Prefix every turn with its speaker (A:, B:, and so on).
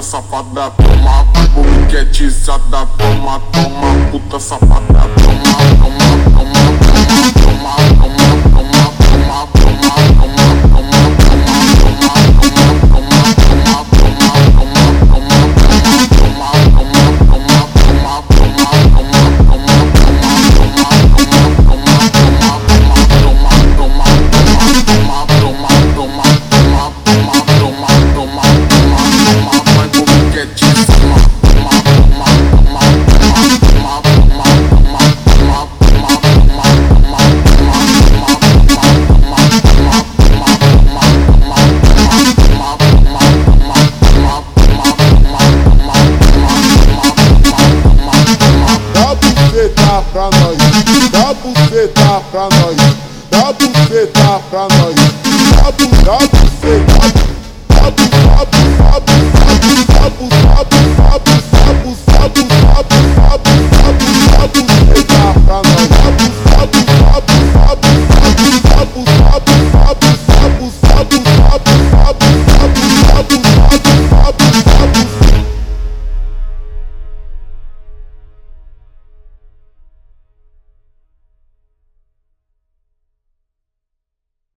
A: safada, toma, boquetizada, toma, toma, puta safada, toma, toma, toma, toma, toma, toma, toma, toma, toma, toma,
B: pra nós, dá buceta pra nós, dá buceta pra nós, dá buceta, dá buceta, dá buceta, dá buceta, dá buceta, dá buceta.